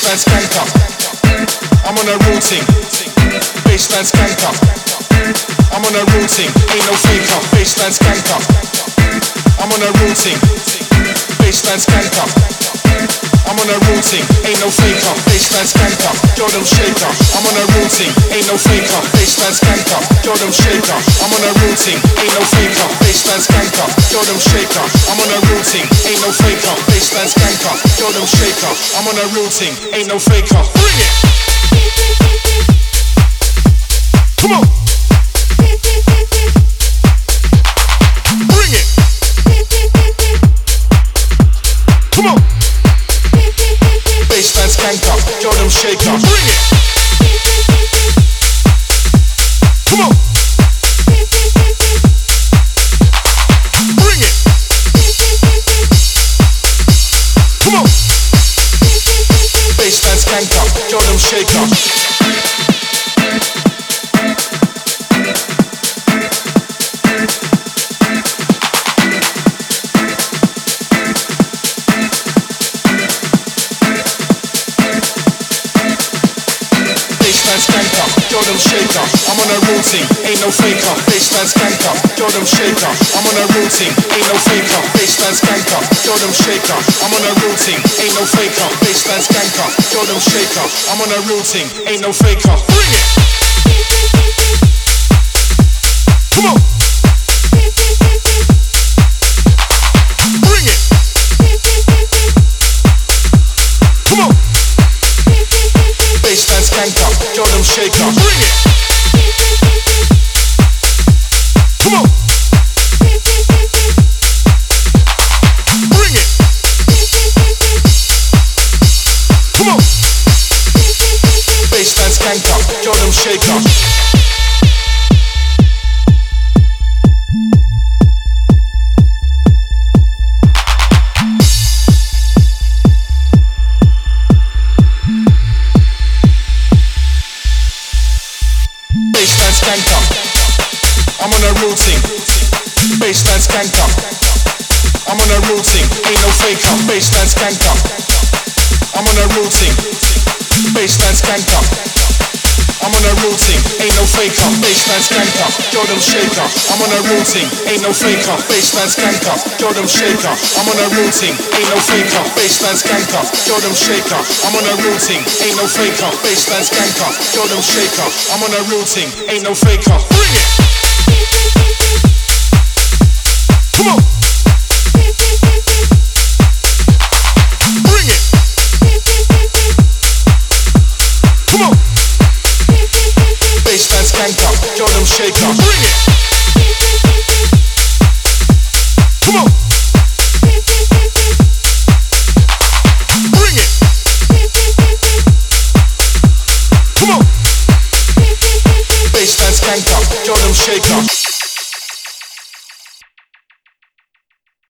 baseline skanker. I'm on a routine, baseline skanker. I'm on a routine, ain't no faker, baseline skanker. I'm on a routine, baseline skanker. I'm on a routine, ain't no faker, baseline skanker. Jordan shaker. I'm on a routine, ain't no faker, baseline skanker. Jordan shaker. I'm on a routine, ain't no faker, baseline skanker. Jordan shaker. I'm on a routine, ain't no faker, baseline skanker. Jordan shaker. I'm on a routine, ain't no faker. Bring it. Come on. Bring it. Come on. Baseline skanker, Jordan shaker. Bring it. Come on. Bring it. Come on. Baseline skanker, Jordan shaker. Jordan shaker, I'm on a routine, ain't no faker, baseline skanker. Jordan shaker, I'm on a routine, ain't no faker, baseline skanker. Jordan shaker, I'm on a routine, ain't no faker, baseline skanker. Jordan shaker, I'm on a routine, ain't no faker. Bring it. Come on. Bring it. Come on. Baseline skanker, Jordan shaker. Bring it. Come on. Bring it. Come on. Baseline skanker, Jordan shaker. I'm on a routine, baseline skanker. I'm on a routine, ain't no faker, baseline skanker. I'm on a routine, baseline skanker. I'm on a routine, ain't no faker, baseline skanker. Jordan shaker. I'm on a routine, ain't no faker, baseline skanker. Jordan shaker. I'm on a routine, ain't no faker, baseline skanker. Jordan shaker. I'm on a routine, ain't no faker, baseline skanker. Jordan shaker. I'm on a routine, ain't no faker. Bring it. Come on. Bring it. Come on. Baseline skanker, Jordan shaker. Bring it. Come on. Bring it. Come on. Baseline skanker, Jordan shaker.